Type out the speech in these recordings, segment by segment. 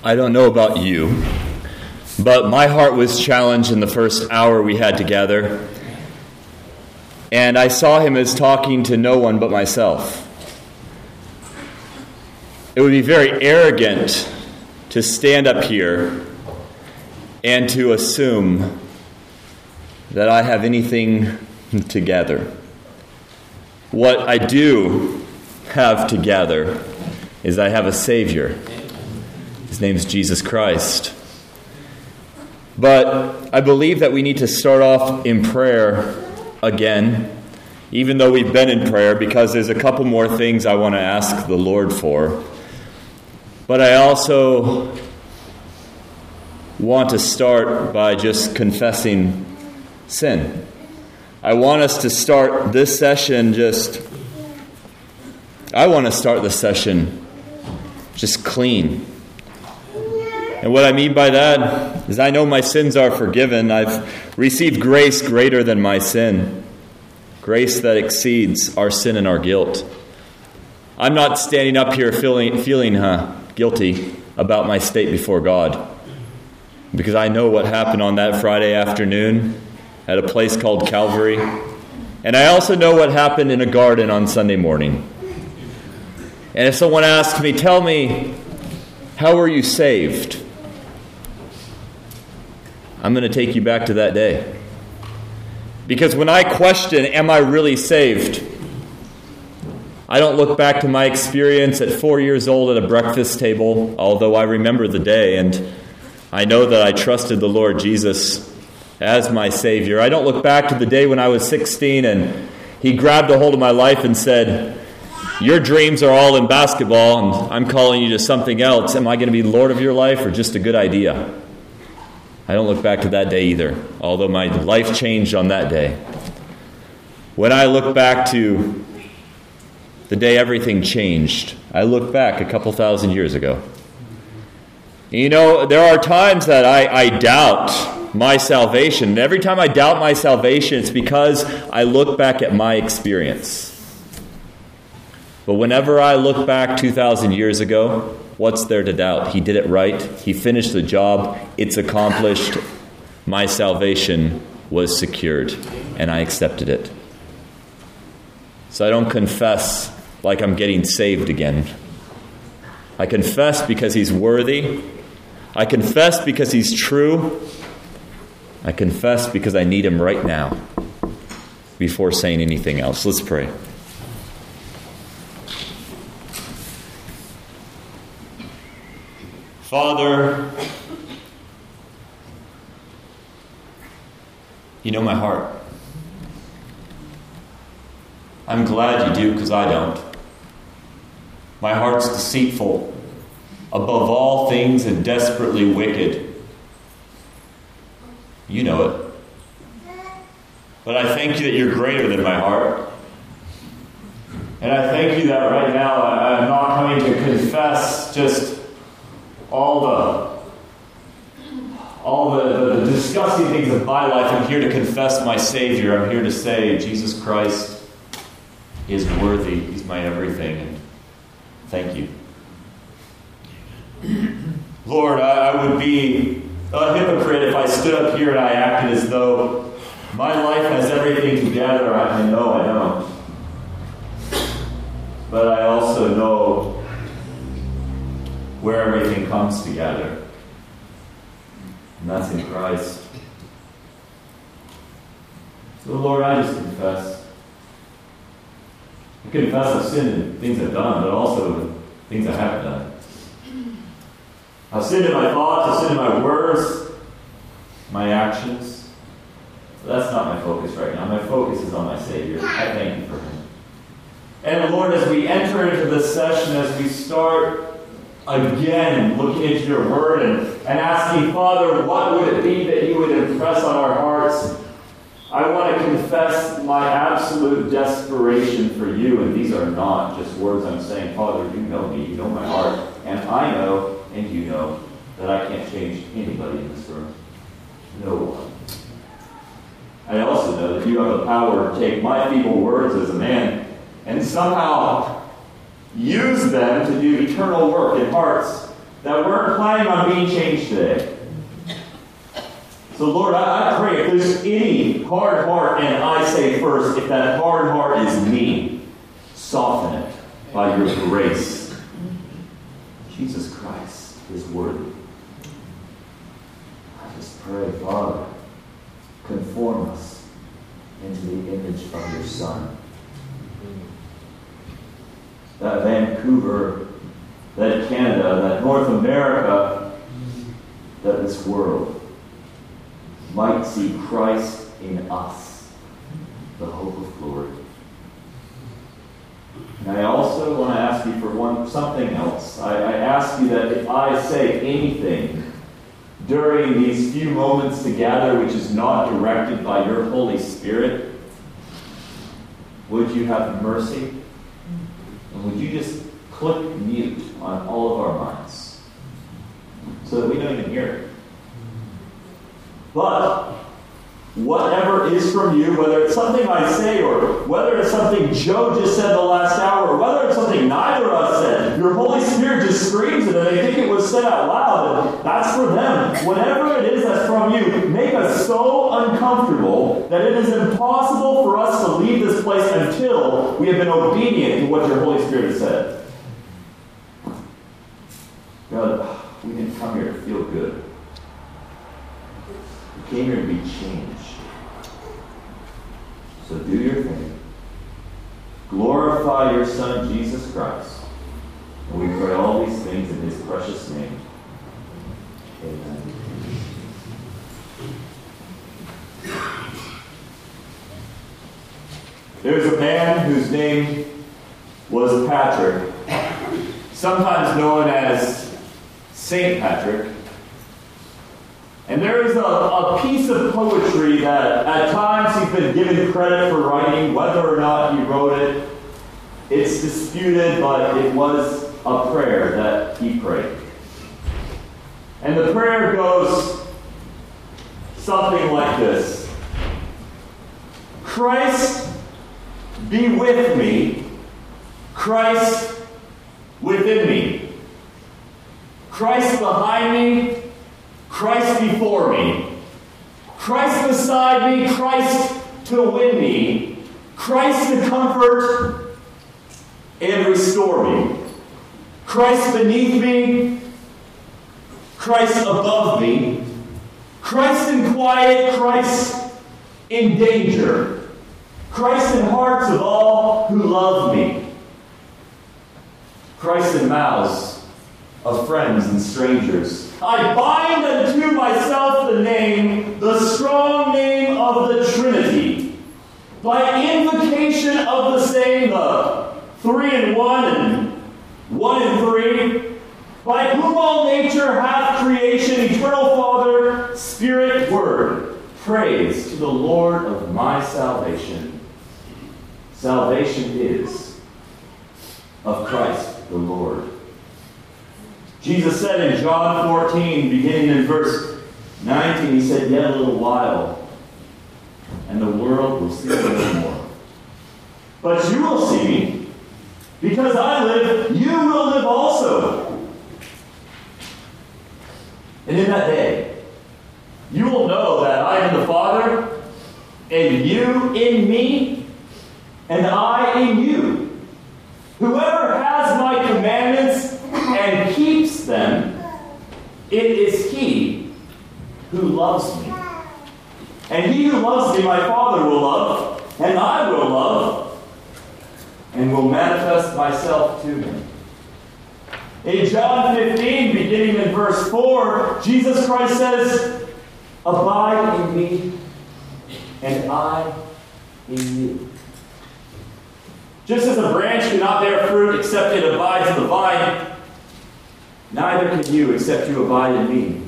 I don't know about you, but my heart was challenged in the first hour we had together, and I saw him as talking to no one but myself. It would be very arrogant to stand up here and to assume that I have anything together. What I do have together is I have a Savior. His name is Jesus Christ. But I believe that we need to start off in prayer again, even though we've been in prayer, because there's a couple more things I want to ask the Lord for. But I also want to start by just confessing sin. I want us to start this session I want to start the session just clean. And what I mean by that is I know my sins are forgiven. I've received grace greater than my sin. Grace that exceeds our sin and our guilt. I'm not standing up here feeling guilty about my state before God, because I know what happened on that Friday afternoon at a place called Calvary. And I also know what happened in a garden on Sunday morning. And if someone asks me, tell me, how were you saved? I'm going to take you back to that day. Because when I question, am I really saved? I don't look back to my experience at 4 years old at a breakfast table, although I remember the day, and I know that I trusted the Lord Jesus as my Savior. I don't look back to the day when I was 16 and He grabbed a hold of my life and said, your dreams are all in basketball, and I'm calling you to something else. Am I going to be Lord of your life, or just a good idea? I don't look back to that day either, although my life changed on that day. When I look back to the day everything changed, I look back a couple thousand years ago. You know, there are times that I doubt my salvation. And every time I doubt my salvation, it's because I look back at my experience. But whenever I look back 2,000 years ago, what's there to doubt? He did it right. He finished the job. It's accomplished. My salvation was secured, and I accepted it. So I don't confess like I'm getting saved again. I confess because He's worthy. I confess because He's true. I confess because I need Him right now before saying anything else. Let's pray. Father, you know my heart. I'm glad you do, because I don't. My heart's deceitful, above all things, and desperately wicked. You know it. But I thank you that you're greater than my heart. And I thank you that right now I'm not coming to confess just all the disgusting things of my life. I'm here to confess my Savior. I'm here to say Jesus Christ is worthy. He's my everything. And thank you. Lord, I would be a hypocrite if I stood up here and I acted as though my life has everything together. I know I don't. But I also know where everything comes together. And that's in Christ. So Lord, I just confess. I confess I've sinned in things I've done, but also things I haven't done. I've sinned in my thoughts, I've sinned in my words, my actions. But that's not my focus right now. My focus is on my Savior. I thank you for Him. And Lord, as we enter into this session, as we start again looking into your word and asking, Father, what would it be that you would impress on our hearts? I want to confess my absolute desperation for you, and these are not just words I'm saying. Father, you know me, you know my heart, and I know, and you know, that I can't change anybody in this room. No one. I also know that you have the power to take my feeble words as a man and somehow use them to do eternal work in hearts that weren't planning on being changed today. So Lord, I pray if there's any hard heart, and I say first, if that hard heart is me, soften it by your grace. Jesus Christ is worthy. I just pray, Father, conform us into the image of your Son. That Vancouver, that Canada, that North America, that this world might see Christ in us, the hope of glory. And I also want to ask you for something else. I ask you that if I say anything during these few moments together which is not directed by your Holy Spirit, would you have mercy? And would you just click mute on all of our minds so that we don't even hear it? But whatever is from you, whether it's something I say or whether it's something Joe just said the last hour, or whether it's something neither of us said, your Holy Spirit just screams it and they think it was said out loud, and that's for them. Whatever it is that's from you, make us so uncomfortable that it is impossible for us to leave this place until we have been obedient to what your Holy Spirit has said. God, we didn't come here to feel good. We came here to be changed. So do your thing. Glorify your Son, Jesus Christ. And we pray all these things in his precious name. Amen. There's a man whose name was Patrick, sometimes known as Saint Patrick. And there is a piece of poetry that at times he's been given credit for writing, whether or not he wrote it. It's disputed, but it was a prayer that he prayed. And the prayer goes something like this. Christ be with me, Christ within me, Christ behind me, Christ before me, Christ beside me, Christ to win me, Christ to comfort and restore me, Christ beneath me, Christ above me, Christ in quiet, Christ in danger, Christ in hearts of all who love me, Christ in mouths of friends and strangers. I bind unto myself the name, the strong name of the Trinity, by invocation of the same, the 3 in 1 and 1 in 3, by whom all nature hath creation, eternal Father, Spirit, Word. Praise to the Lord of my salvation. Salvation is of Christ the Lord. Jesus said in John 14, beginning in verse 19, he said, yet a little while, and the world will see me no more. But you will see me, because I live, you will live also. And in that day, you will know that I am the Father, and you in me, and I in you. Whoever has my commandments and keeps them, it is he who loves me. And he who loves me, my Father will love, and I will love, and will manifest myself to him. In John 15, beginning in verse 4, Jesus Christ says, abide in me, and I in you. Just as a branch cannot bear fruit except it abides in the vine, neither can you except you abide in me.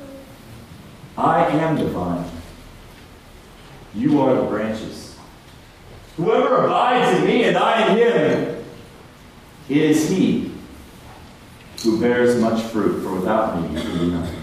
I am the vine. You are the branches. Whoever abides in me and I in him, it is he who bears much fruit, for without me you can do nothing.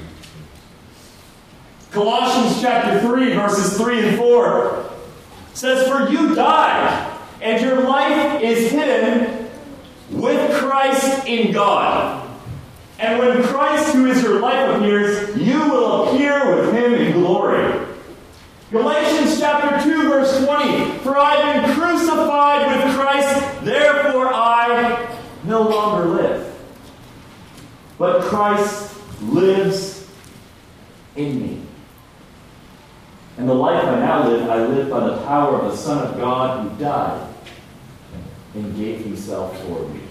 Colossians chapter 3, verses 3 and 4 says, for you died, and your life is hidden with Christ in God. And when Christ Christ, who is your life, appears, you will appear with him in glory. Galatians chapter 2, verse 20. For I have been crucified with Christ, therefore I no longer live. But Christ lives in me. And the life I now live, I live by the power of the Son of God who died and gave himself for me.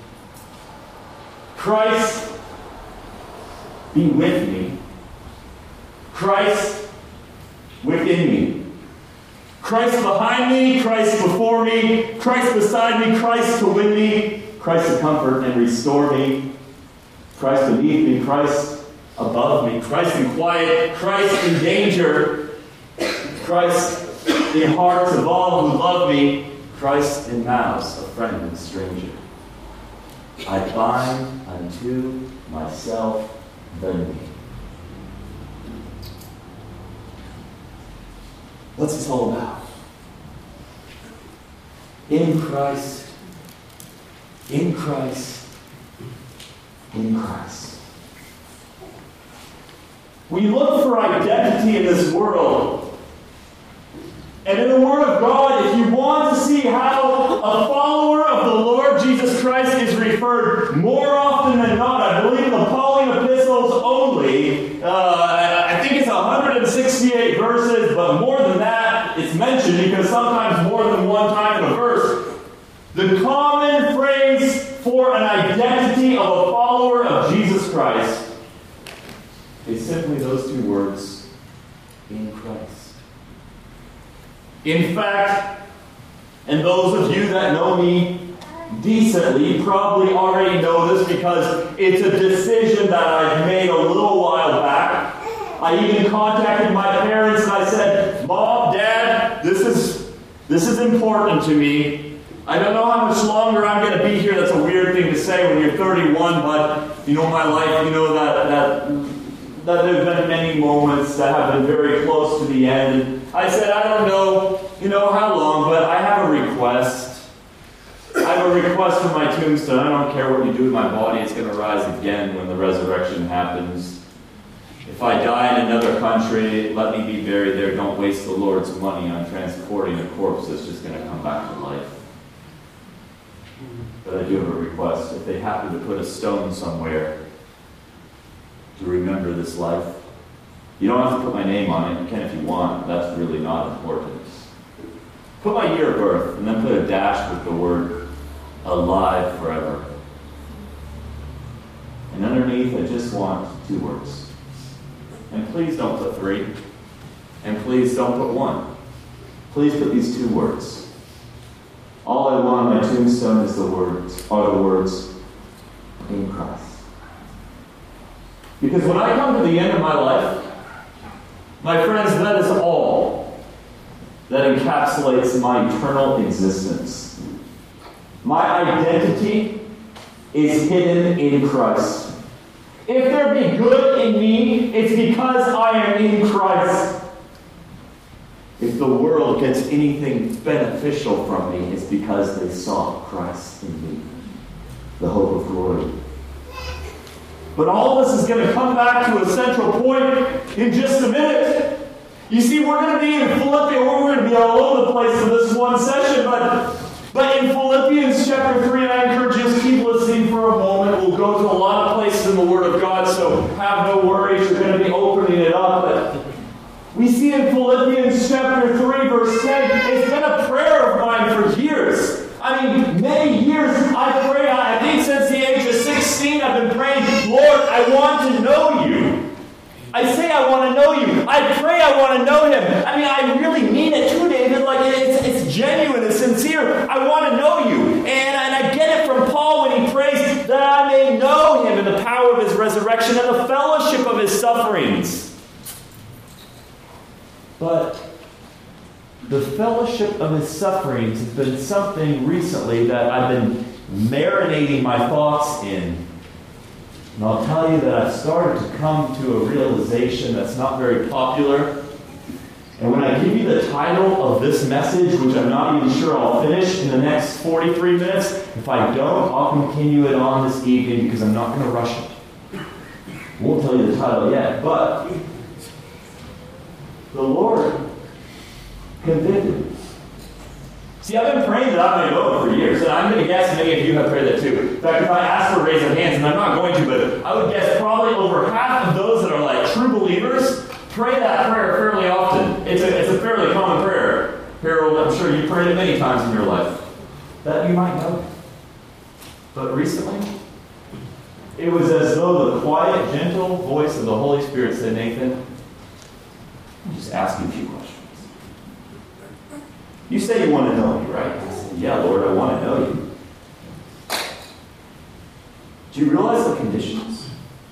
Christ be with me. Christ within me. Christ behind me, Christ before me, Christ beside me, Christ to win me, Christ to comfort and restore me, Christ beneath me, Christ above me, Christ in quiet, Christ in danger, Christ in hearts of all who love me, Christ in mouths of friend and stranger. I bind unto myself the knee. What's this all about? In Christ, in Christ, in Christ. We look for identity in this world. And in the Word of God, if you want to see how a follower of the Lord Jesus Christ is referred more often than not, I believe in the Pauline epistles only, I think it's 168 verses, but more than that, it's mentioned because sometimes more than one time in a verse. The common phrase for an identity of a follower of Jesus Christ is simply those two words, in Christ. In fact, and those of you that know me decently probably already know this because it's a decision that I've made a little while back. I even contacted my parents and I said, Mom, Dad, this is important to me. I don't know how much longer I'm going to be here. That's a weird thing to say when you're 31, but you know my life, you know that there have been many moments that have been very close to the end. I said, I don't know, how long, but I have a request. I have a request for my tombstone. I don't care what you do with my body. It's going to rise again when the resurrection happens. If I die in another country, let me be buried there. Don't waste the Lord's money on transporting a corpse that's just going to come back to life. But I do have a request. If they happen to put a stone somewhere to remember this life, you don't have to put my name on it. You can if you want. That's really not important. Put my year of birth, and then put a dash with the word alive forever. And underneath, I just want 2 words. And please don't put 3. And please don't put 1. Please put these 2 words. All I want on my tombstone is the words, in Christ. Because when I come to the end of my life, my friends, that is all that encapsulates my eternal existence. My identity is hidden in Christ. If there be good in me, it's because I am in Christ. If the world gets anything beneficial from me, it's because they saw Christ in me, the hope of glory. But all this is going to come back to a central point in just a minute. You see, we're going to be in Philippians. We're going to be all over the place in this one session, but in Philippians chapter 3, and I encourage you to keep listening for a moment. We'll go to a lot of places in the Word of God, so have no worries. You're going to be opening it up. But we see in Philippians chapter 3, verse 10, it's been a prayer of mine for years. Many years I pray. I think since the age of 16 I've been praying, Lord, I want to know you. I say I want to know you. I pray I want to know him. I really mean it too, David. It's genuine and sincere. I want to know you. And I get it from Paul when he prays that I may know him in the power of his resurrection and the fellowship of his sufferings. But the fellowship of his sufferings has been something recently that I've been marinating my thoughts in. And I'll tell you that I've started to come to a realization that's not very popular. And when I give you the title of this message, which I'm not even sure I'll finish in the next 43 minutes, if I don't, I'll continue it on this evening because I'm not going to rush it. Won't tell you the title yet, but the Lord convicted me. See, I've been praying that I'm going to go for years, and I'm going to guess many of you have prayed that too. In fact, if I ask for a raise of hands, and I'm not going to, but I would guess probably over half of those that are like true believers pray that prayer fairly often. It's a fairly common prayer. Harold, I'm sure you've prayed it many times in your life. That you might know. But recently, it was as though the quiet, gentle voice of the Holy Spirit said, Nathan, I'm just asking a few questions. You say you want to know me, right? I said, yeah, Lord, I want to know you. Do you realize the conditions?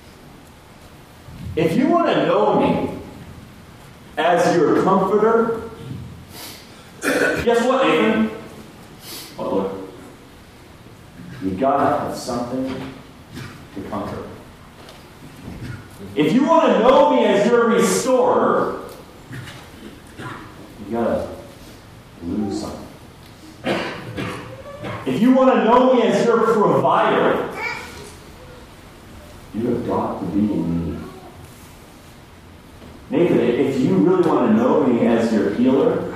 If you want to know me as your comforter, guess what, Nathan? What, Lord? You gotta have something to comfort. If you want to know me as your restorer, you gotta lose something. If you want to know me as your provider, you have got to be in me. Nathan, if you really want to know me as your healer,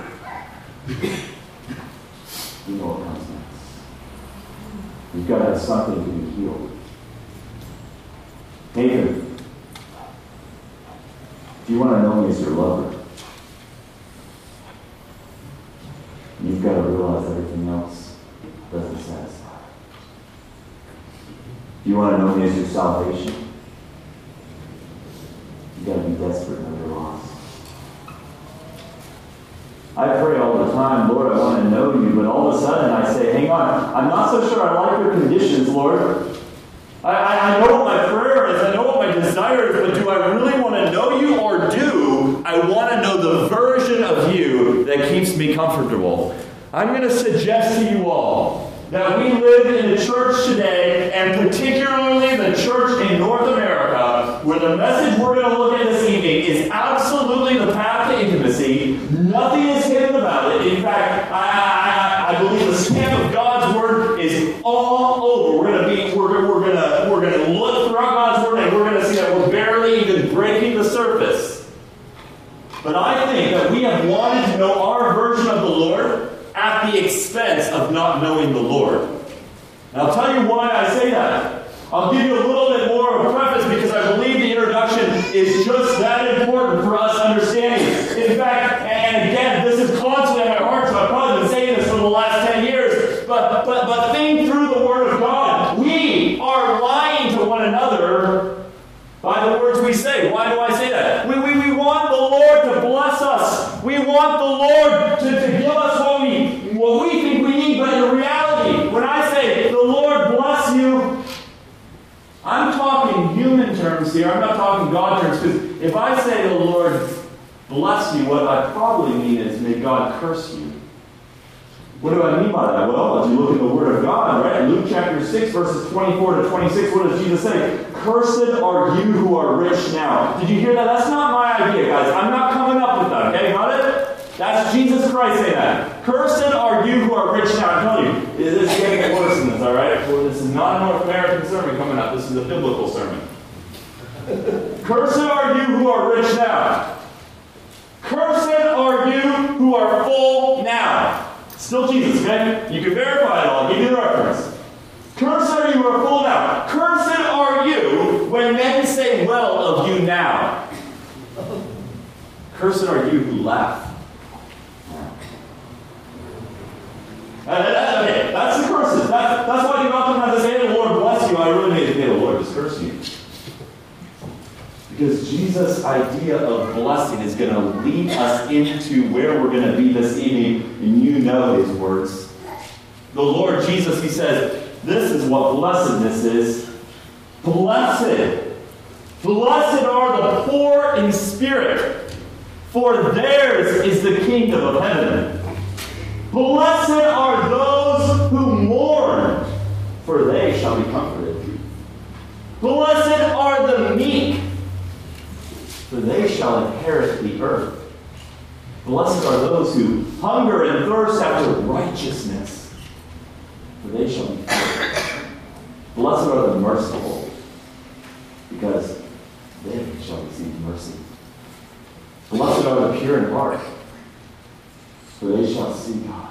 you know what comes next. You've got to have something to be healed. Nathan, if you want to know me as your lover, you've got to realize everything else doesn't satisfy. If you want to know me as your salvation, you've got to be desperate and you're lost. I pray all the time, Lord, I want to know you, but all of a sudden I say, hang on, I'm not so sure I like your conditions, Lord. I know what my prayer is, I know what my desire is, but do I really want to know you, or do I want to know the version of you that keeps me comfortable? I'm going to suggest to you all that we live in a church today, and particularly the church in North America, where the message we're going to look at this evening is absolutely the path to intimacy. Nothing is hidden about it. In fact, I believe the stamp of God's word is all over. We're going to look throughout God's word, and we're going to see that we're barely even breaking the surface. But I think that we have wanted to know our version of the Lord at the expense of not knowing the Lord. And I'll tell you why I say that. I'll give you a little bit more of a preface because I believe the introduction is just that important for us understanding. In fact, and again, this is constantly in my heart, so I've probably been saying this for the last 10 years, but think through the Word of God. We are lying to one another by the words we say. Why do I say that? We want the Lord to bless us. We want the Lord to give us what we think we need, but in reality, when I say, the Lord bless you, I'm talking human terms here. I'm not talking God terms, because if I say the Lord bless you, what I probably mean is, may God curse you. What do I mean by that? Well, as you look at the Word of God, right? Luke chapter 6, verses 24 to 26, what does Jesus say? Cursed are you who are rich now. Did you hear that? That's not my idea, guys. I'm not coming up with that, okay? Got it? That's Jesus Christ saying that. Cursed are you who are rich now. I'm telling you, this is going to get worse than this, all right? Well, this is not a North American sermon coming up. This is a biblical sermon. Cursed are you who are rich now. Cursed are you who are full now. Still Jesus, okay? You can verify it all. I'll give you the reference. Cursed are you who are full now. Cursed are you when men say well of you now. Cursed are you who laugh. Okay, that's the curses. That's why you often have to say, the Lord bless you. I really need to say, the Lord just curse you. Because Jesus' idea of blessing is going to lead us into where we're going to be this evening, and you know his words. The Lord Jesus, he says, this is what blessedness is. Blessed. Blessed are the poor in spirit, for theirs is the kingdom of heaven. Blessed are those who mourn, for they shall be comforted. Blessed are the meek, for they shall inherit the earth. Blessed are those who hunger and thirst after righteousness, for they shall be filled. Blessed are the merciful, because they shall receive mercy. Blessed are the pure in heart, for they shall see God.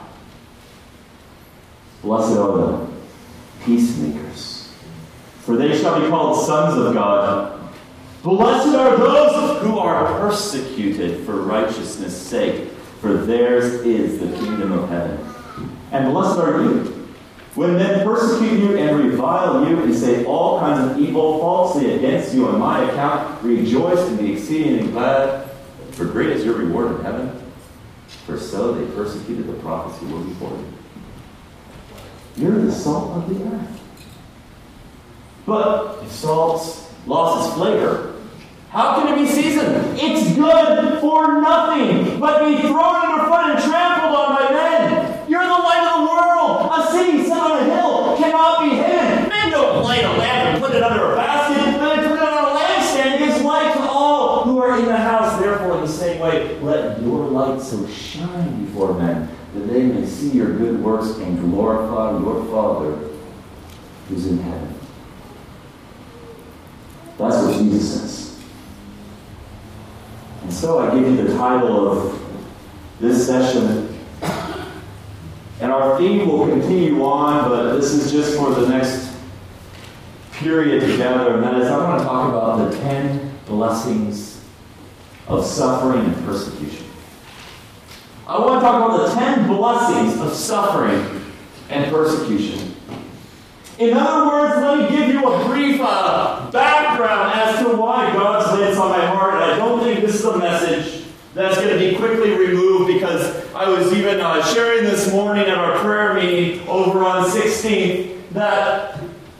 Blessed are the peacemakers, for they shall be called sons of God. Blessed are those who are persecuted for righteousness' sake, for theirs is the kingdom of heaven. And blessed are you, when men persecute you and revile you and say all kinds of evil falsely against you on my account, rejoice and be exceedingly glad, for great is your reward in heaven. For so they persecuted the prophets who were before you. You're the salt of the earth. But if salt lost its flavor, how can it be seasoned? It's good for nothing, but be thrown underfoot and trampled on by men. You're the light of the world. A city set on a hill cannot be hidden. Men don't light a lamp and put it under a basket, but they put it on a lampstand. It's light to all who are in the house. Therefore, in the same way, let your light so shine before men, that they may see your good works and glorify your Father who's in heaven. That's what Jesus says. And so I give you the title of this session. And our theme will continue on, but this is just for the next period together. And that is, I want to talk about the 10 blessings of suffering and persecution. I want to talk about the 10 blessings of suffering and persecution. In other words, let me give you a brief background as to why God's laid this on my heart. And I don't think this is a message that's going to be quickly removed, because I was even sharing this morning at our prayer meeting over on 16th that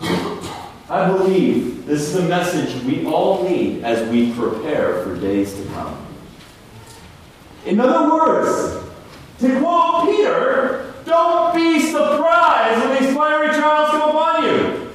I believe this is a message we all need as we prepare for days to come. In other words, to quote Peter, don't be surprised when these fiery trials come upon you.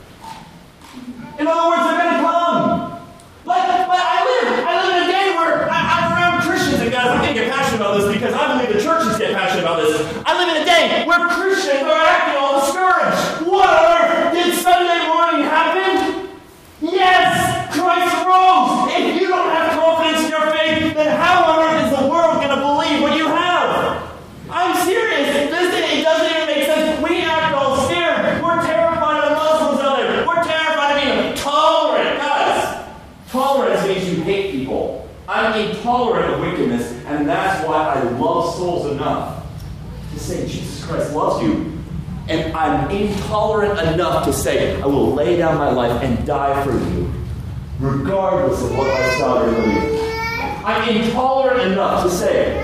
In other words, they're going to come. But I live in a day where I'm around Christians, and guys, I'm going to get passionate about this because I believe the churches get passionate about this. I live in a day where Christians are acting all discouraged. What on earth? Did Sunday morning happen? Yes! Christ rose! If you don't have confidence in your faith, then how on earth is the world going to believe what you have? I'm serious. It doesn't even make sense. We act all scared. We're terrified of the Muslims out there. We're terrified of being tolerant. Guys, tolerance means you hate people. I'm intolerant of wickedness, and that's why I love souls enough to say Jesus Christ loves you. And I'm intolerant enough to say, I will lay down my life and die for you, regardless of what my salary believes. I'm intolerant enough to say,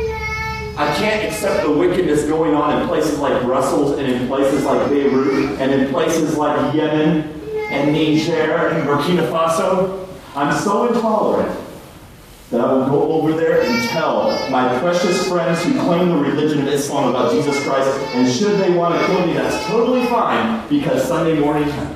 I can't accept the wickedness going on in places like Brussels and in places like Beirut and in places like Yemen and Niger and Burkina Faso. I'm so intolerant that I will go over there and tell my precious friends who claim the religion of Islam about Jesus Christ, and should they want to kill me, that's totally fine, because Sunday morning happened.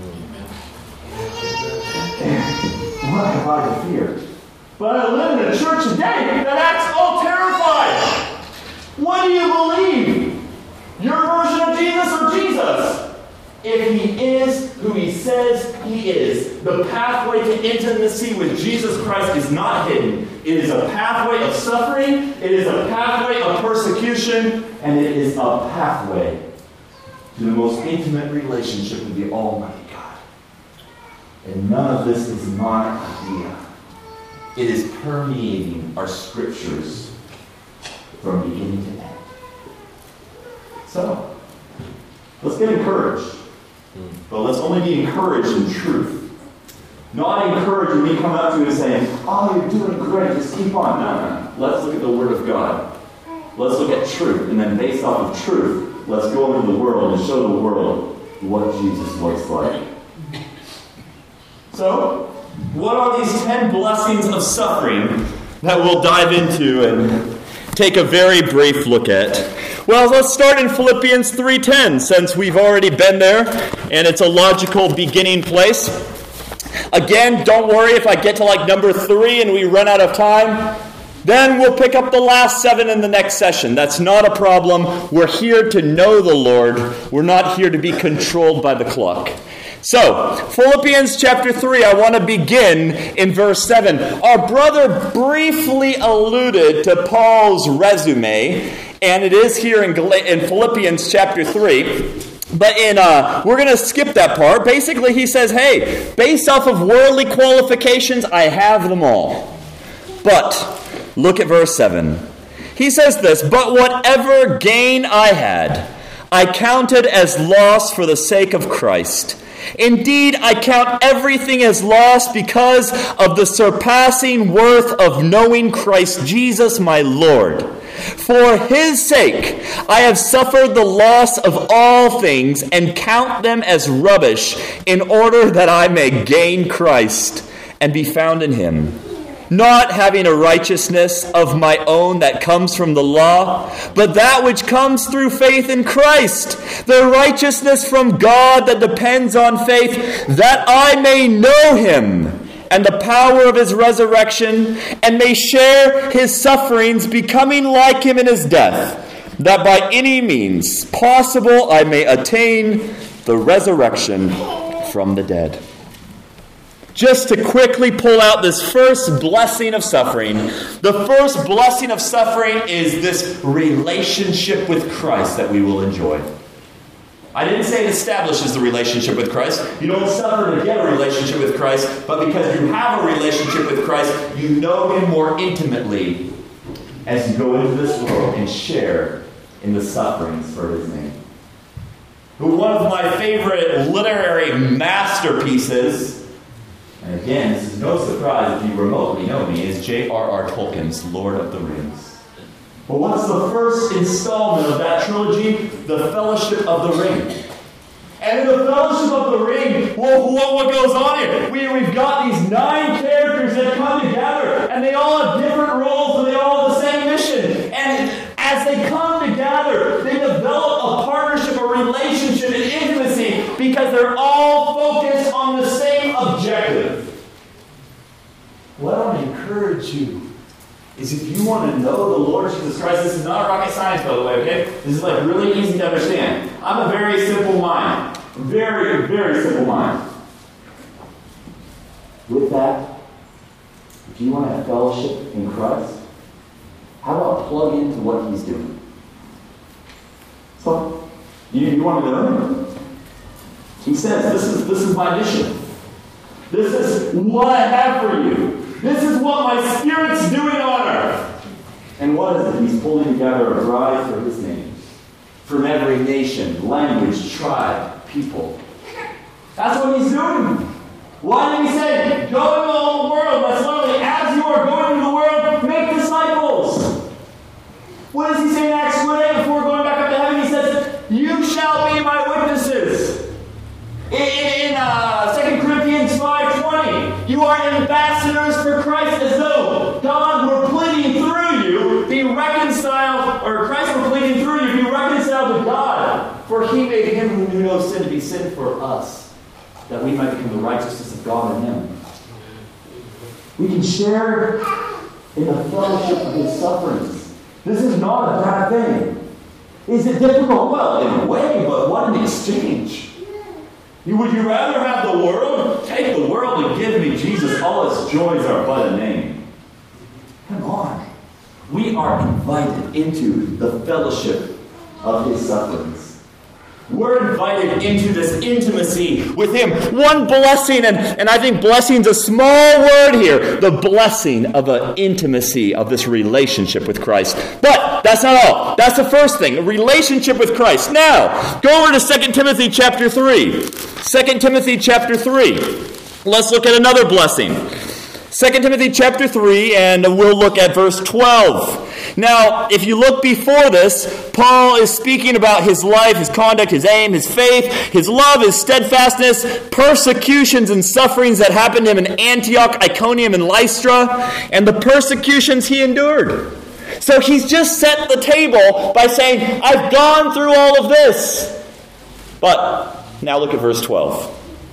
What have I to fear? But I live in a church today that acts all terrified. What do you believe? Your version of Jesus or Jesus? If he is who he says he is, the pathway to intimacy with Jesus Christ is not hidden. It is a pathway of suffering, it is a pathway of persecution, and it is a pathway to the most intimate relationship with the Almighty God. And none of this is my idea. It is permeating our scriptures from beginning to end. So, let's get encouraged. But let's only be encouraged in truth. Not encouraged when we come up to you and saying, oh, you're doing great, just keep on. No. Let's look at the Word of God. Let's look at truth. And then based off of truth, let's go into the world and show the world what Jesus looks like. So, what are these 10 blessings of suffering that we'll dive into and take a very brief look at? Well, let's start in Philippians 3:10, since we've already been there, and it's a logical beginning place. Again, don't worry if I get to like number 3 and we run out of time. Then we'll pick up the last 7 in the next session. That's not a problem. We're here to know the Lord. We're not here to be controlled by the clock. So, Philippians chapter 3, I want to begin in verse 7. Our brother briefly alluded to Paul's resume, and it is here in Philippians chapter 3. But we're going to skip that part. Basically, he says, hey, based off of worldly qualifications, I have them all. But, look at verse 7. He says this, but whatever gain I had, I counted as loss for the sake of Christ. Indeed, I count everything as loss because of the surpassing worth of knowing Christ Jesus my Lord. For his sake, I have suffered the loss of all things and count them as rubbish in order that I may gain Christ and be found in him. Not having a righteousness of my own that comes from the law, but that which comes through faith in Christ, the righteousness from God that depends on faith, that I may know him and the power of his resurrection, and may share his sufferings, becoming like him in his death, that by any means possible I may attain the resurrection from the dead. Just to quickly pull out this first blessing of suffering. The first blessing of suffering is this relationship with Christ that we will enjoy. I didn't say it establishes the relationship with Christ. You don't suffer to get a relationship with Christ, but because you have a relationship with Christ, you know him more intimately as you go into this world and share in the sufferings for his name. One of my favorite literary masterpieces, and again, this is no surprise if you remotely know me, is J.R.R. Tolkien's Lord of the Rings. But what's the first installment of that trilogy? The Fellowship of the Ring. And in the Fellowship of the Ring, what goes on here? We've got these 9 characters that come together, and they all have different roles, and they all have the same mission. And as they come together, they develop a partnership, a relationship, an intimacy, because they're all focused on the same objective. What I want to encourage you is if you want to know the Lord Jesus Christ, this is not rocket science, by the way, okay? This is like really easy to understand. I'm a very simple mind. Very, very simple mind. With that, if you want to have fellowship in Christ, how about plug into what he's doing? So, you want to know him? He says, this is my mission. This is what I have for you. This is what my Spirit's doing on earth. And what is it? He's pulling together a bride for his name. From every nation, language, tribe, people. That's what he's doing. Why did he say, go into all the world? That's literally, as you are going into the world, make disciples. What does he say in Acts 1:8 before going back up to heaven? He says, you shall be my witnesses. In 2 Corinthians 5:20, you are ambassadors for Christ, as though God were pleading through you, be reconciled, or Christ were pleading through you, be reconciled to God. For he made him who knew no sin to be sin for us, that we might become the righteousness of God in him. We can share in the fellowship of his sufferings. This is not a bad thing. Is it difficult? Well, in a way, but what an exchange. Would you rather have the world? Take the world and give me Jesus. All its joys are but a name. Come on. We are invited into the fellowship of his sufferings. We're invited into this intimacy with him. One blessing, and I think blessing's a small word here. The blessing of an intimacy of this relationship with Christ. But that's not all. That's the first thing, a relationship with Christ. Now, go over to 2 Timothy chapter 3. 2 Timothy chapter 3. Let's look at another blessing. 2 Timothy chapter 3, and we'll look at verse 12. Now, if you look before this, Paul is speaking about his life, his conduct, his aim, his faith, his love, his steadfastness, persecutions and sufferings that happened to him in Antioch, Iconium, and Lystra, and the persecutions he endured. So he's just set the table by saying, I've gone through all of this. But now look at verse 12.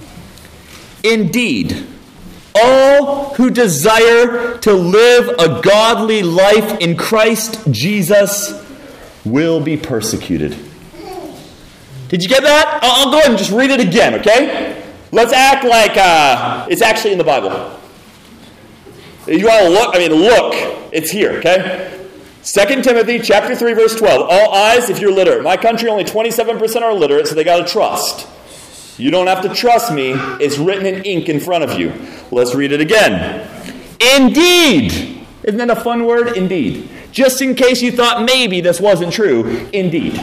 Indeed, all who desire to live a godly life in Christ Jesus will be persecuted. Did you get that? I'll go ahead and just read it again, okay? Let's act like it's actually in the Bible. You want to look? Look. It's here, okay? 2 Timothy chapter 3, verse 12. All eyes, if you're literate. My country, only 27% are literate, so they got to trust. You don't have to trust me. It's written in ink in front of you. Let's read it again. Indeed. Isn't that a fun word? Indeed. Just in case you thought maybe this wasn't true. Indeed.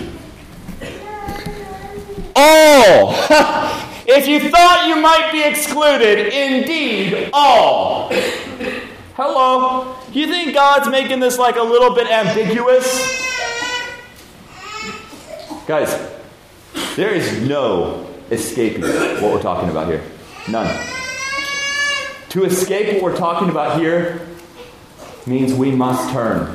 All. If you thought you might be excluded, indeed, all. Hello. Do you think God's making this like a little bit ambiguous? Guys, there is no escaping what we're talking about here. None. To escape what we're talking about here means we must turn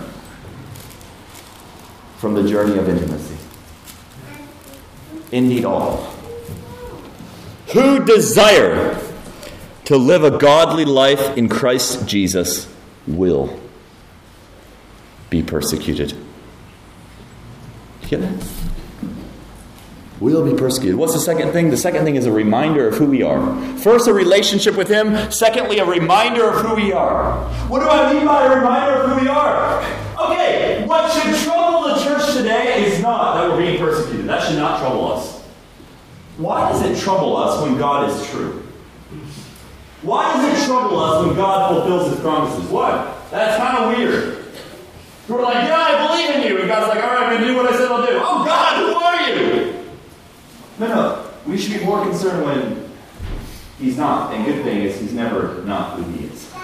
from the journey of intimacy. Indeed, all. Who desire to live a godly life in Christ Jesus will be persecuted. You get that? Will be persecuted. What's the second thing? The second thing is a reminder of who we are. First, a relationship with Him. Secondly, a reminder of who we are. What do I mean by a reminder of who we are? Okay, what should trouble the church today is not that we're being persecuted. That should not trouble us. Why does it trouble us when God is true? Why does it trouble us when God fulfills His promises? Why? That's kind of weird. We're like, yeah, I believe in you. And God's like, all right, I'm going to do what I said I'll do. Oh, God, who are you? No. We should be more concerned when He's not. And good thing is He's never not who He is.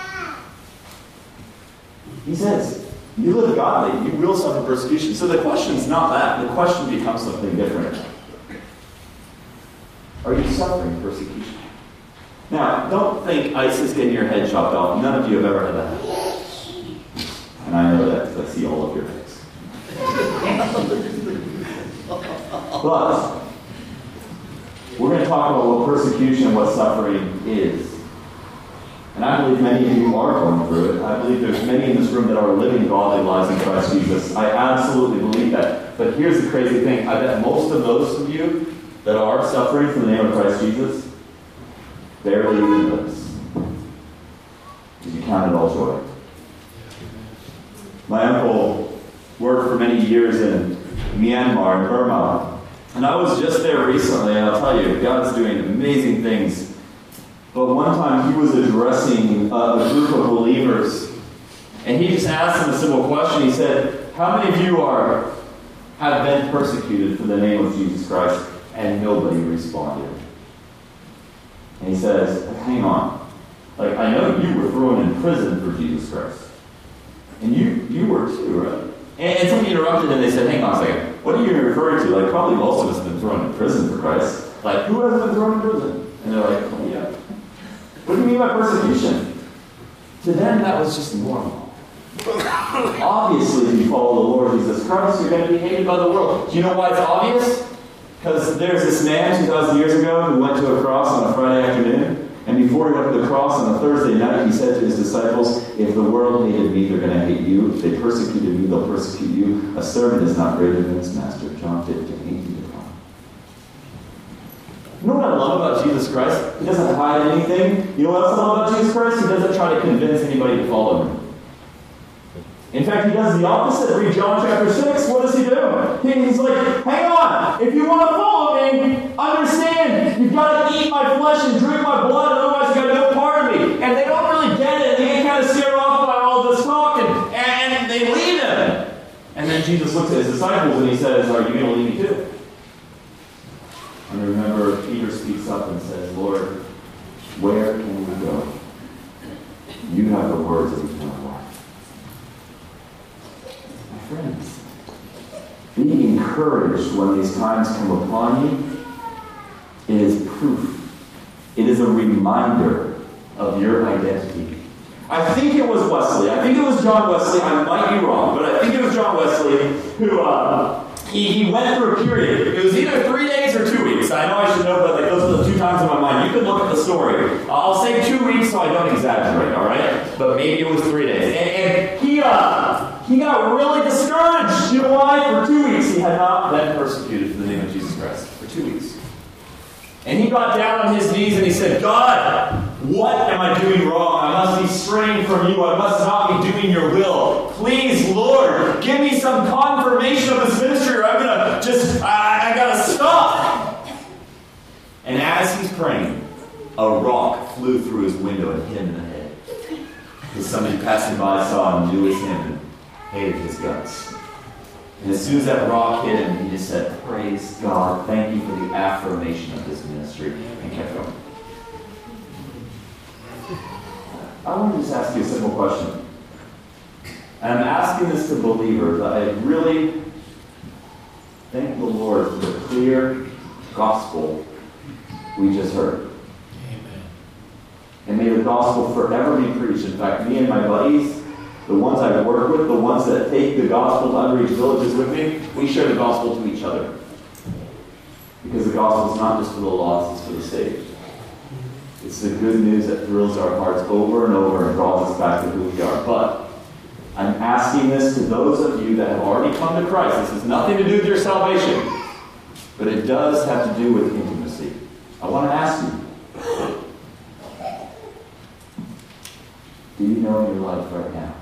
He says, you live godly, you will suffer persecution. So the question's not that. The question becomes something different. Are you suffering persecution? Now, don't think ISIS getting your head chopped off. None of you have ever had that. And I know that because I see all of your heads. But we're going to talk about what persecution and what suffering is. And I believe many of you are going through it. I believe there's many in this room that are living godly lives in Christ Jesus. I absolutely believe that. But here's the crazy thing. I bet most of those of you that are suffering for the name of Christ Jesus barely even notice. Because you count it all joy. My uncle worked for many years in Myanmar, in Burma. And I was just there recently, and I'll tell you, God's doing amazing things. But one time he was addressing a group of believers, and he just asked them a simple question. He said, how many of you have been persecuted for the name of Jesus Christ? And nobody responded. And he says, hang on. Like, I know you were thrown in prison for Jesus Christ. And you were too, right? And somebody interrupted and they said, hang on a second. What are you referring to? Like, probably most of us have been thrown in prison for Christ. Like, who hasn't been thrown in prison? And they're like, oh, yeah. What do you mean by persecution? To them, that was just normal. Obviously, if you follow the Lord Jesus Christ, you're going to be hated by the world. Do you know why it's obvious? Because there's this man 2,000 years ago who went to a cross on a Friday afternoon, and before he went to the cross on a Thursday night, he said to his disciples, if the world hated me, they're going to hate you. If they persecuted me, they'll persecute you. A servant is not greater than his master. John 15:18-20. You know what I love about Jesus Christ? He doesn't hide anything. You know what else I love about Jesus Christ? He doesn't try to convince anybody to follow him. In fact, he does the opposite. Read John chapter 6. What does he do? He's like, hang on. If you want to follow me, understand. You've got to eat my flesh and drink my blood. Otherwise, you've got no part of me. And they don't really get it. They get kind of scared off by all this talk. And they leave him. And then Jesus looks at his disciples and he says, are you going to leave me too? And remember, Peter speaks up and says, Lord, where can we go? You have the words of eternal life. Friends, be encouraged when these times come upon you. It is proof. It is a reminder of your identity. I think it was Wesley. I think it was John Wesley. I might be wrong, but I think it was John Wesley who he went through a period. It was either 3 days or 2 weeks. I know I should know, but those are the two times in my mind. You can look at the story. I'll say 2 weeks so I don't exaggerate, all right? But maybe it was 3 days. And he got really discouraged. You know why? For 2 weeks he had not been persecuted for the name of Jesus Christ. For 2 weeks. And he he got down on his knees and he said, God, what am I doing wrong? I must be straying from you. I must not be doing your will. Please, Lord, give me some confirmation of this ministry or I'm going to just, I got to stop. And as he's praying, a rock flew through his window and hit him in the head. Because somebody passing by saw him, knew it was him, and hated his guts. And as soon as that rock hit him, he just said, praise God, thank you for the affirmation of this ministry, and kept going. I want to just ask you a simple question. And I'm asking this to believers. I really thank the Lord for the clear gospel we just heard. Amen. And may the gospel forever be preached. In fact, me and my buddies, the ones I work with, the ones that take the gospel to unreached villages with me, we share the gospel to each other. Because the gospel is not just for the lost, it's for the saved. It's the good news that thrills our hearts over and over and draws us back to who we are. But I'm asking this to those of you that have already come to Christ. This has nothing to do with your salvation, but it does have to do with intimacy. I want to ask you, do you know in your life right now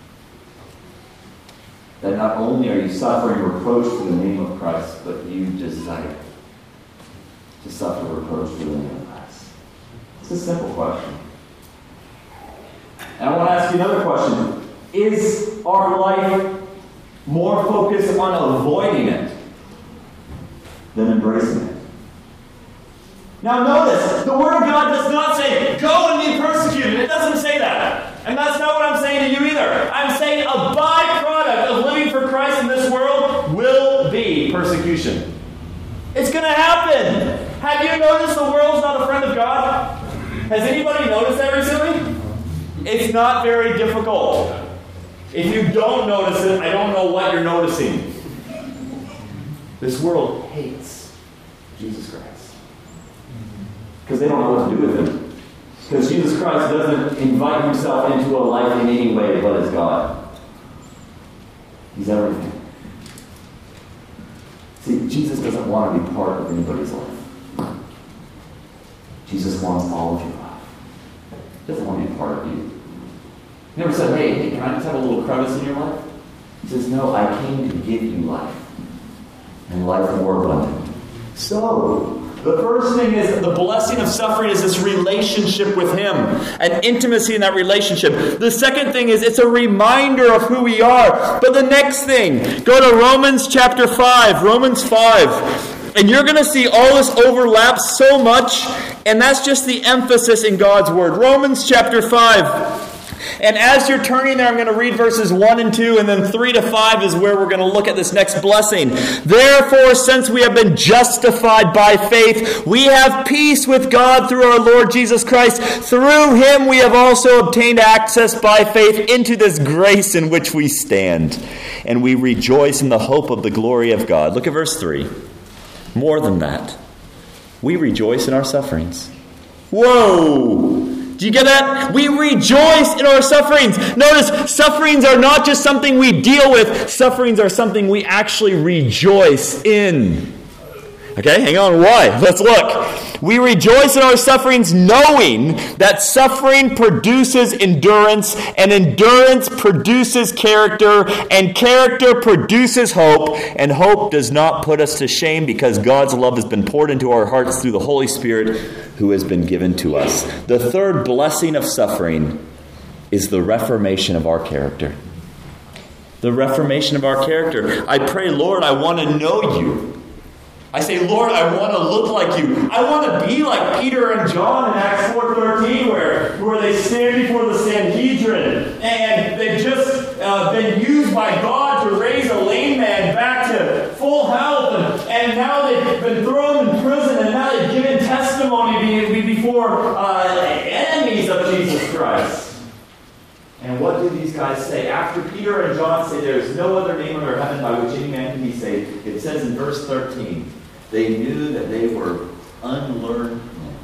that not only are you suffering reproach for the name of Christ, but you desire to suffer reproach for the name of Christ? It's a simple question. And I want to ask you another question. Is our life more focused on avoiding it than embracing it? Now notice, the Word of God does not say, go and be persecuted. It doesn't say that. And that's not what I'm saying to you either. I'm saying a byproduct of living for Christ in this world will be persecution. It's going to happen. Have you noticed the world's not a friend of God? Has anybody noticed that recently? It's not very difficult. If you don't notice it, I don't know what you're noticing. This world hates Jesus Christ. Because they don't know what to do with him. Because Jesus Christ doesn't invite himself into a life in any way but as God. He's everything. See, Jesus doesn't want to be part of anybody's life. Jesus wants all of your life. He doesn't want to be part of you. He never said, hey, can I just have a little crevice in your life? He says, no, I came to give you life. And life more abundant. So, the first thing is the blessing of suffering is this relationship with Him. An intimacy in that relationship. The second thing is it's a reminder of who we are. But the next thing, go to Romans chapter 5. Romans 5. And you're going to see all this overlap so much. And that's just the emphasis in God's Word. Romans chapter 5. And as you're turning there, I'm going to read verses 1 and 2, and then 3 to 5 is where we're going to look at this next blessing. Therefore, since we have been justified by faith, we have peace with God through our Lord Jesus Christ. Through Him we have also obtained access by faith into this grace in which we stand. And we rejoice in the hope of the glory of God. Look at verse 3. More than that, we rejoice in our sufferings. Whoa! Do you get that? We rejoice in our sufferings. Notice, sufferings are not just something we deal with. Sufferings are something we actually rejoice in. Okay, hang on. Why? Let's look. We rejoice in our sufferings knowing that suffering produces endurance, and endurance produces character, and character produces hope, and hope does not put us to shame because God's love has been poured into our hearts through the Holy Spirit who has been given to us. The third blessing of suffering is the reformation of our character. The reformation of our character. I pray, Lord, I want to know you. I say, Lord, I want to look like you. I want to be like Peter and John in Acts 4:13, where they stand before the Sanhedrin, and they've just been used by God to raise a lame man back to full health, and now they've been thrown in prison, and now they've given testimony before enemies of Jesus Christ. And what do these guys say? After Peter and John say there is no other name under heaven by which any man can be saved, it says in verse 13, they knew that they were unlearned men,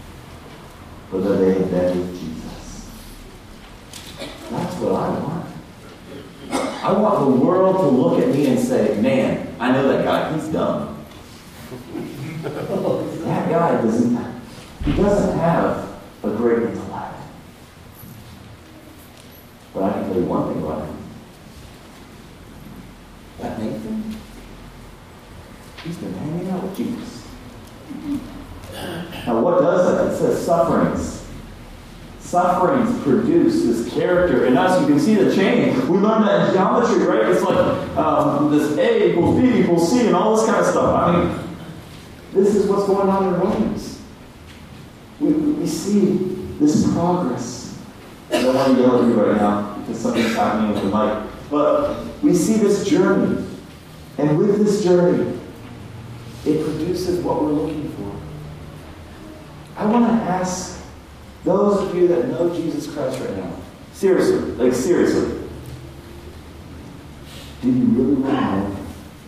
but that they had been with Jesus. That's what I want. I want the world to look at me and say, man, I know that guy, he's dumb. that guy doesn't have a great intellect. But I can tell you one thing about him. That Nathan, he's been hanging out with Jesus. Now what does that? It says sufferings. Sufferings produce this character in us. You can see the change. We learned that in geometry, right? It's like this A equals B equals C and all this kind of stuff. I mean, this is what's going on in Romans. We see this progress. I don't want to yell at you right now because something's happening with the mic. But we see this journey. And with this journey, it produces what we're looking for. I want to ask those of you that know Jesus Christ right now, seriously, do you really want to know Him?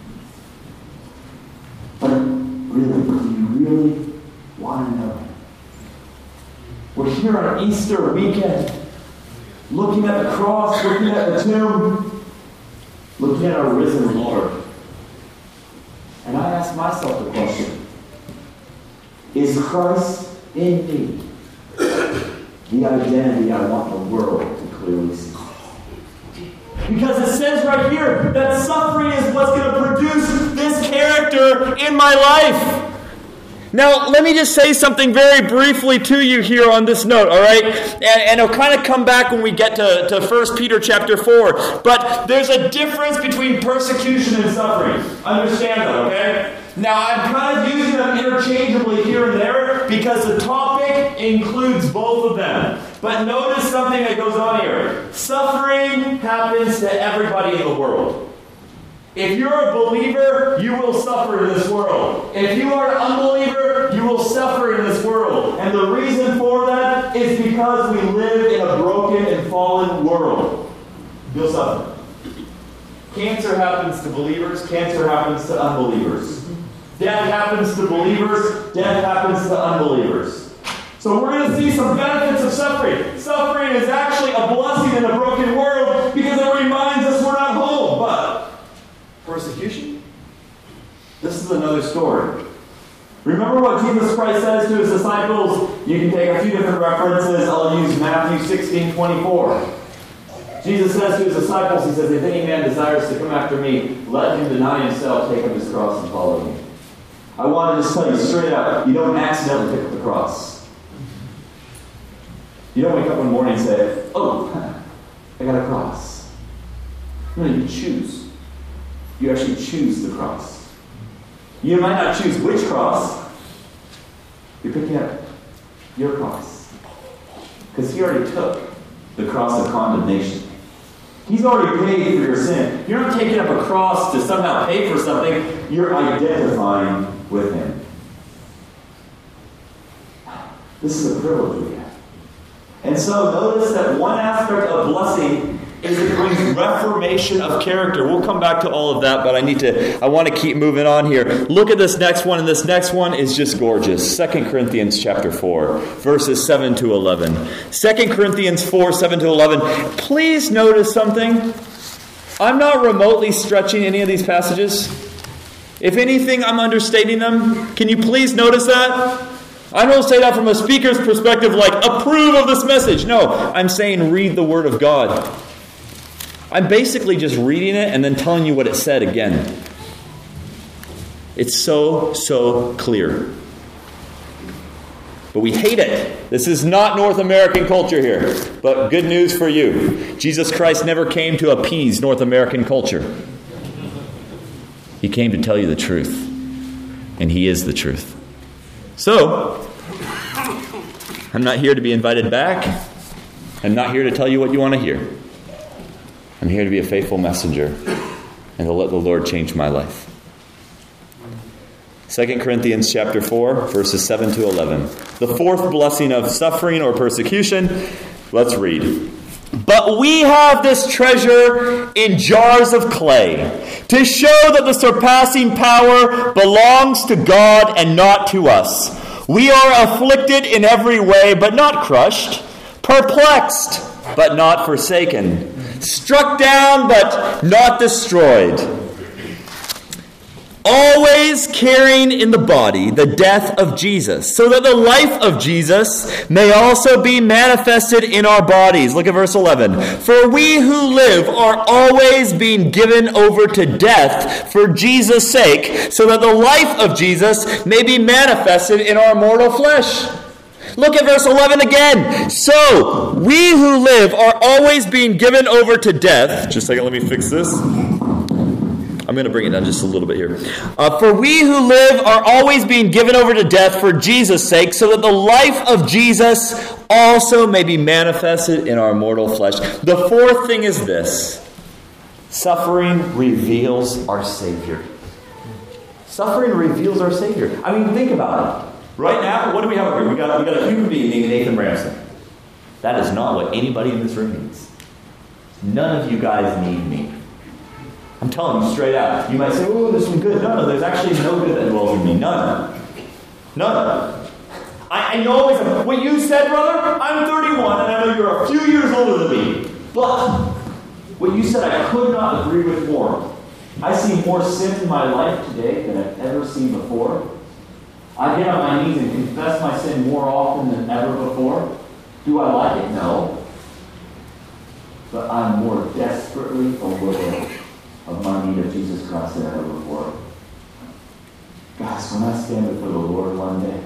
But really, do you really want to know Him? We're here on Easter weekend, looking at the cross, looking at the tomb, looking at our risen Lord. And I ask myself the question, is Christ in me the identity I want the world to clearly see? Because it says right here that suffering is what's going to produce this character in my life. Now, let me just say something very briefly to you here on this note, all right? And it'll kind of come back when we get to 1 Peter chapter 4. But there's a difference between persecution and suffering. Understand that, okay? Now, I'm kind of using them interchangeably here and there because the topic includes both of them. But notice something that goes on here. Suffering happens to everybody in the world. If you're a believer, you will suffer in this world. If you are an unbeliever, you will suffer in this world. And the reason for that is because we live in a broken and fallen world. You'll suffer. Cancer happens to believers. Cancer happens to unbelievers. Death happens to believers. Death happens to unbelievers. So we're going to see some benefits of suffering. Suffering is actually a blessing in a broken world because it reminds us we're not home. But persecution? This is another story. Remember what Jesus Christ says to His disciples? You can take a few different references. I'll use Matthew 16:24. Jesus says to His disciples, He says, if any man desires to come after me, let him deny himself, take up his cross, and follow me. I want to just tell you straight out, you don't accidentally pick up the cross. You don't wake up one morning and say, oh, I got a cross. No, you choose. You actually choose the cross. You might not choose which cross. You're picking up your cross. Because He already took the cross of condemnation. He's already paid for your sin. You're not taking up a cross to somehow pay for something. You're identifying with Him. This is a privilege we have. And so notice that one aspect of blessing is it brings reformation of character. We'll come back to all of that, but I want to keep moving on here. Look at this next one, and this next one is just gorgeous. 2 Corinthians chapter 4, verses 7 to 11. 2 Corinthians 4, 7 to 11. Please notice something. I'm not remotely stretching any of these passages. If anything, I'm understating them. Can you please notice that? I don't say that from a speaker's perspective, like, approve of this message. No, I'm saying read the Word of God. I'm basically just reading it and then telling you what it said again. It's so clear. But we hate it. This is not North American culture here. But good news for you. Jesus Christ never came to appease North American culture. He came to tell you the truth. And He is the truth. So, I'm not here to be invited back. I'm not here to tell you what you want to hear. I'm here to be a faithful messenger and to let the Lord change my life. 2 Corinthians chapter 4, verses 7 to 11. The fourth blessing of suffering or persecution. Let's read. But we have this treasure in jars of clay to show that the surpassing power belongs to God and not to us. We are afflicted in every way, but not crushed, perplexed, but not forsaken, struck down, but not destroyed. always carrying in the body the death of Jesus, so that the life of Jesus may also be manifested in our bodies. Look at verse 11. For we who live are always being given over to death for Jesus' sake, so that the life of Jesus may be manifested in our mortal flesh. Look at verse 11 again. So, we who live are always being given over to death. Just a second, let me fix this. I'm going to bring it down just a little bit here. For we who live are always being given over to death for Jesus' sake, so that the life of Jesus also may be manifested in our mortal flesh. The fourth thing is this. Suffering reveals our Savior. Suffering reveals our Savior. I mean, think about it. Right now, what do we have here? We got a human being named Nathan Ramsey. That is not what anybody in this room needs. None of you guys need me. I'm telling you straight out. You might say, oh, there's some good. No, there's actually no good that dwells in me. None. I know what you said, brother. I'm 31, and I know you're a few years older than me. But what you said I could not agree with more. I see more sin in my life today than I've ever seen before. I get on my knees and confess my sin more often than ever before. Do I like it? No. But I'm more desperately aware of my need of Jesus Christ than ever before. Guys, when I stand before the Lord one day,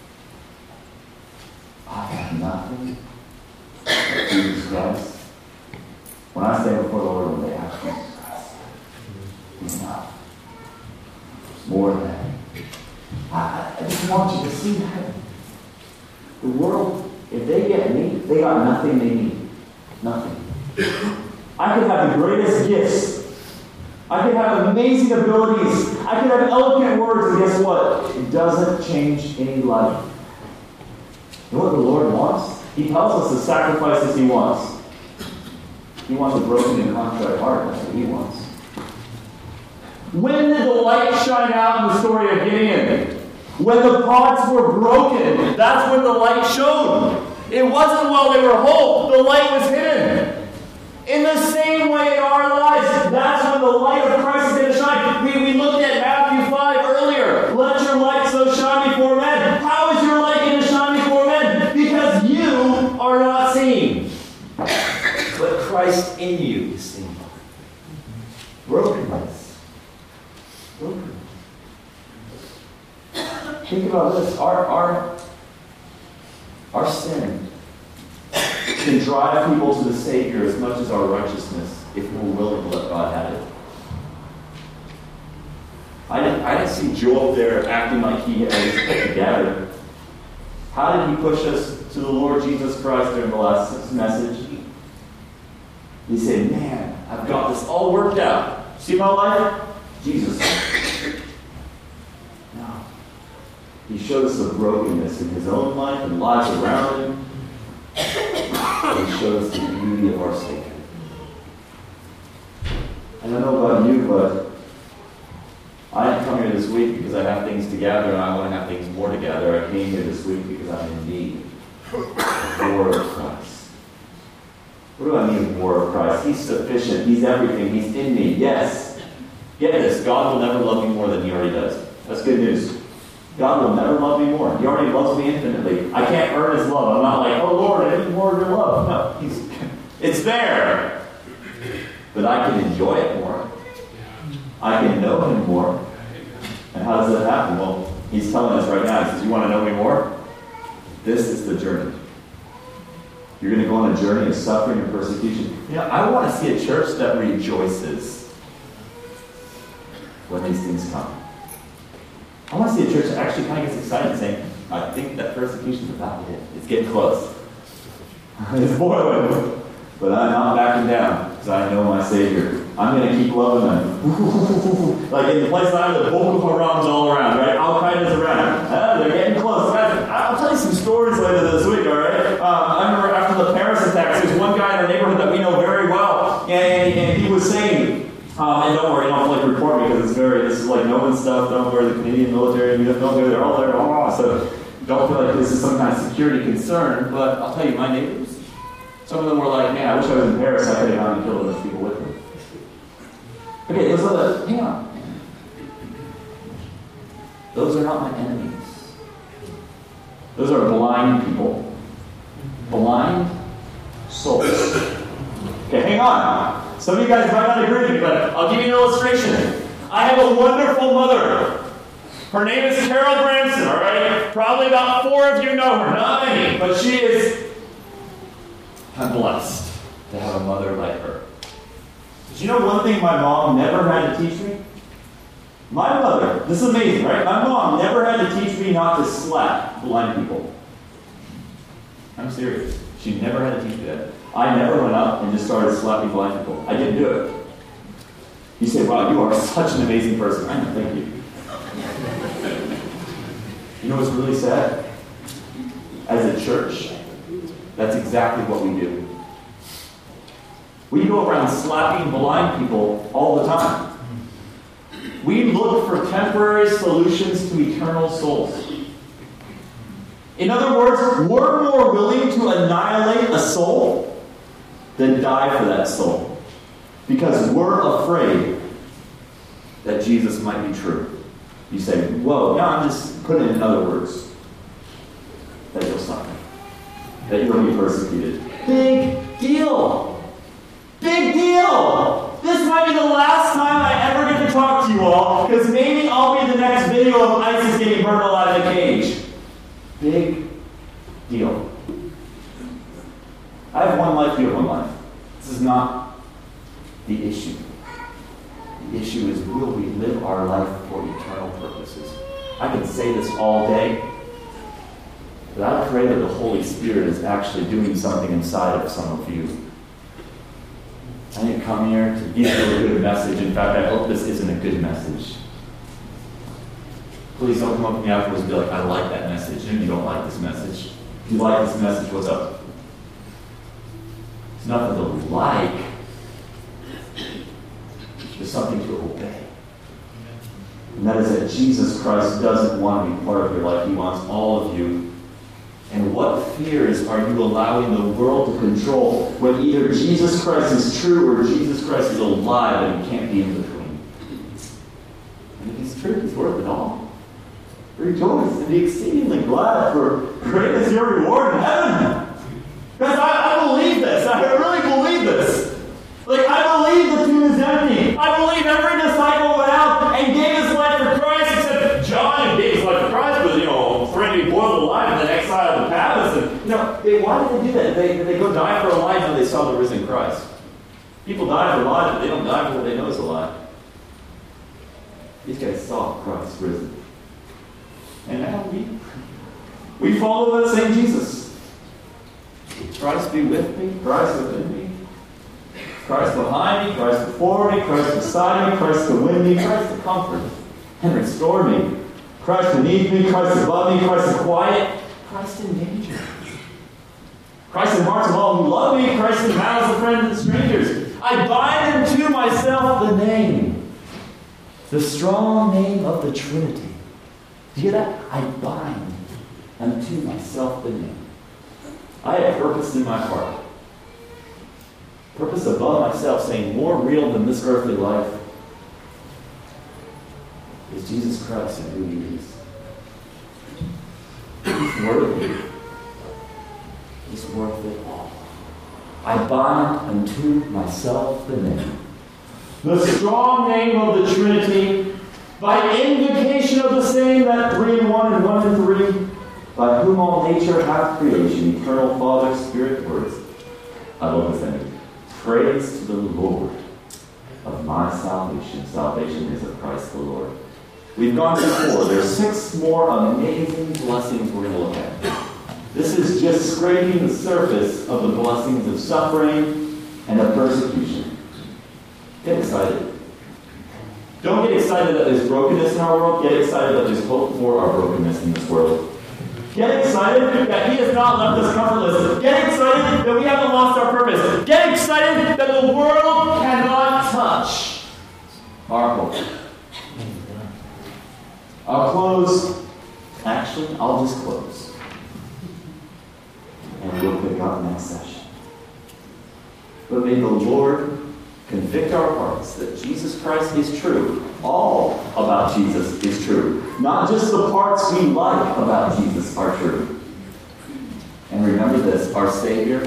I have nothing but Jesus Christ. When I stand before the Lord one day, I have Jesus Christ. He's enough. More than that. I just want you to see that. The world, if they get me, they got nothing they need. Nothing. I could have the greatest gifts. I could have amazing abilities. I could have eloquent words, and guess what? It doesn't change any life. You know what the Lord wants? He tells us the sacrifices He wants. He wants a broken and contrite heart. That's what He wants. When did the light shine out in the story of Gideon? When the pots were broken. That's when the light shone. It wasn't while they were whole. The light was hidden. In the same way in our lives, that's when the light of Christ is going to shine. We looked at Matthew 5 earlier. Let your light so shine before men. How is your light going to shine before men? Because you are not seen. But Christ in you is seen. Brokenness. Brokenness. Think about this. Our sin can drive people to the Savior as much as our righteousness, if we're willing to let God have it. I didn't see Joe up there acting like he had his put together. How did he push us to the Lord Jesus Christ during the last message? He said, man, I've got this all worked out. See my life? Jesus. No. He showed us the brokenness in his own life and lives around him. He showed us the beauty of our Savior. I don't know about you, but I didn't come here this week because I have things to gather and I want to have things more together. I came here this week because I'm in need of more of Christ. What do I mean of more of Christ? He's sufficient. He's everything. He's in me. Yes. Get this. God will never love me more than He already does. That's good news. God will never love me more. He already loves me infinitely. I can't earn His love. I'm not like, oh Lord, I need more of your love. No, it's there. But I can enjoy it more. I can know Him more. And how does that happen? Well, He's telling us right now. He says, you want to know me more? This is the journey. You're going to go on a journey of suffering and persecution. You know, I want to see a church that rejoices when these things come. I want to see a church that actually kind of gets excited saying, I think that persecution is about to hit. It's getting close. It's boiling. But I'm not backing down because I know my Savior. I'm going to keep loving them. Like in the place I'm in, the Boko Haram's all around, right? Al-Qaeda's around. They're getting close. Guys, I'll tell you some stories later this week, all right? I remember after the Paris attacks, there was one guy in our neighborhood that we know very well, and he was saying, and don't worry, don't like report me because this is like no one's stuff. Don't worry, the Canadian military, don't go there, all there, so don't feel like this is some kind of security concern. But I'll tell you, my neighbors, some of them were like, man, I wish I was in Paris. I could have gone and killed those people with me. Okay, let's hang on. those are not my enemies. Those are blind people. Blind souls. Okay, hang on. Some of you guys might not agree with me, but I'll give you an illustration. I have a wonderful mother. Her name is Carol Branson, all right? Probably about 4 of you know her, not many, but she is. I'm blessed to have a mother like her. Did you know one thing my mom never had to teach me? My mother, this is amazing, right? My mom never had to teach me not to slap blind people. I'm serious. She never had to teach me that. I never went up and just started slapping blind people. I didn't do it. You say, wow, you are such an amazing person. I know, thank you. You know what's really sad? As a church, that's exactly what we do. We go around slapping blind people all the time. We look for temporary solutions to eternal souls. In other words, we're more willing to annihilate a soul than die for that soul. Because we're afraid that Jesus might be true. You say, whoa, no, I'm just putting it in other words. That you'll suffer. That you'll be persecuted. Big deal. Big deal! This might be the last time I ever get to talk to you all, because maybe I'll be the next video of ISIS getting burned alive in a cage. Big deal. I have one life, you have one life. This is not the issue. The issue is, will we live our life for eternal purposes? I can say this all day, but I pray that the Holy Spirit is actually doing something inside of some of you. I didn't come here to give you a good message. In fact, I hope this isn't a good message. Please don't come up to me afterwards and be like, I like that message. Maybe you don't like this message. If you like this message, what's up? It's nothing to like. There's something to obey. And that is that Jesus Christ doesn't want to be part of your life. He wants all of you. And what fears are you allowing the world to control when either Jesus Christ is true or Jesus Christ is a lie and you can't be in between? And if he's true, he's worth it all. Rejoice and be exceedingly glad, for great is your reward in heaven. Because I believe this. I really believe this. Like, I believe the tomb is empty. I believe every disciple went out and gave his life for Christ, except John, who gave his life for Christ, was, threatening to be boiled alive in the exile of the palace. And, why did they do that? They go die for a lie until they saw the risen Christ. People die for lies, but they don't die for what they know is a lie. These guys saw Christ risen. And now we follow that same Jesus. Christ be with me, Christ within me. Christ behind me, Christ before me, Christ beside me, Christ to win me, Christ to comfort and restore me. Christ beneath me, Christ above me, Christ to quiet, Christ in danger. Christ in hearts of all who love me, Christ in the mouths of friends and strangers. I bind unto myself the name, the strong name of the Trinity. Do you hear that? I bind unto myself the name. I have purpose in my heart. Purpose above myself, saying more real than this earthly life is Jesus Christ and who he is. He's worthy. He's worth it all. I bind unto myself the name, the strong name of the Trinity, by invocation of the same, that 3 in 1 and 1 in 3, by whom all nature hath creation, eternal Father, Spirit, words. I love this ending. Praise to the Lord of my salvation. Salvation is of Christ the Lord. We've gone through 4. There's 6 more amazing blessings we're going to look at. This is just scraping the surface of the blessings of suffering and of persecution. Get excited. Don't get excited that there's brokenness in our world. Get excited that there's hope for our brokenness in this world. Get excited that he has not left us comfortless. Get excited that we haven't lost our purpose. Get excited that the world cannot touch our hope. I'll close. Actually, I'll just close. And we'll pick up next session. But may the Lord convict our hearts that Jesus Christ is true. All about Jesus is true. Not just the parts we like about Jesus are true. And remember this, our Savior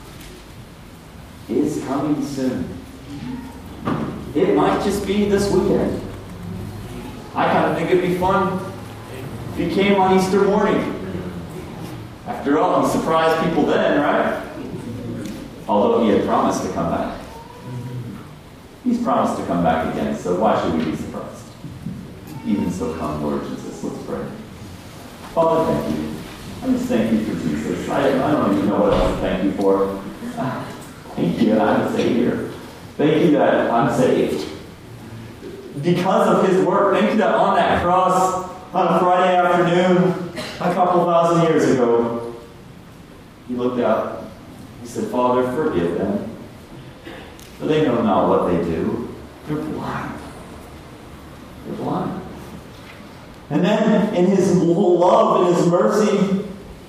is coming soon. It might just be this weekend. I kind of think it'd be fun if he came on Easter morning. After all, he surprised people then, right? Although he had promised to come back. He's promised to come back again, so why should we be surprised? Even so come, Lord Jesus. Let's pray. Father, thank you. I just thank you for Jesus. I don't even know what else to thank you for. Thank you that I'm a Savior. Thank you that I'm saved. Because of his work, thank you that on that cross, on a Friday afternoon, a couple thousand years ago, he looked out. He said, Father, forgive them. For they know not what they do. They're blind. They're blind. And then, in his love and his mercy,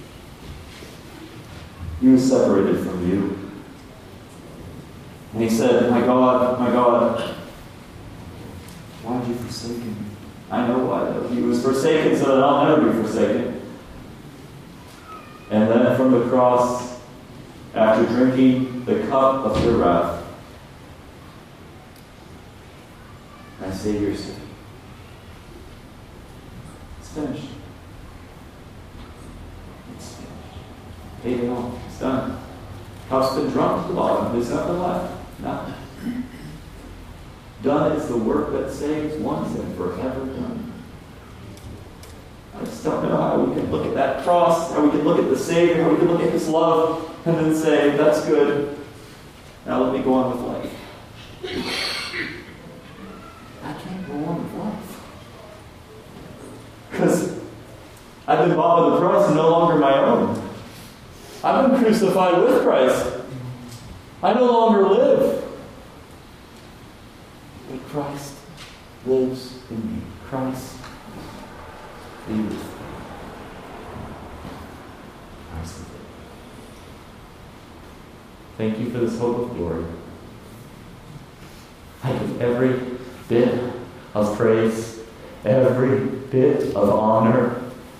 he was separated from you. And he said, my God, why did you forsake me? I know why, though. He was forsaken so that I'll never be forsaken. And then from the cross, after drinking the cup of your wrath, my Savior said, it's finished. It's finished. Paid it all. It's done. Cup's been drunk to the bottom. There's nothing left. Nothing. Done is the work that saves once and forever done. I just don't know how we can look at that cross, how we can look at the Savior, how we can look at his love, and then say, that's good. Now let me go on with life. I can't go on with life. Because I've been bought with a price and no longer my own. I've been crucified with Christ. I no longer live. But Christ lives in me. Christ be with me. Christ lives. Thank you for this hope of glory. I give every bit of praise, every bit of honor,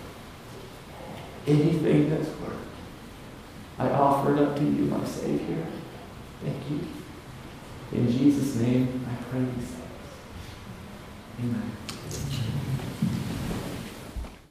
anything that's worth. I offer it up to you, my Savior. Thank you. In Jesus' name, I pray these things. Amen.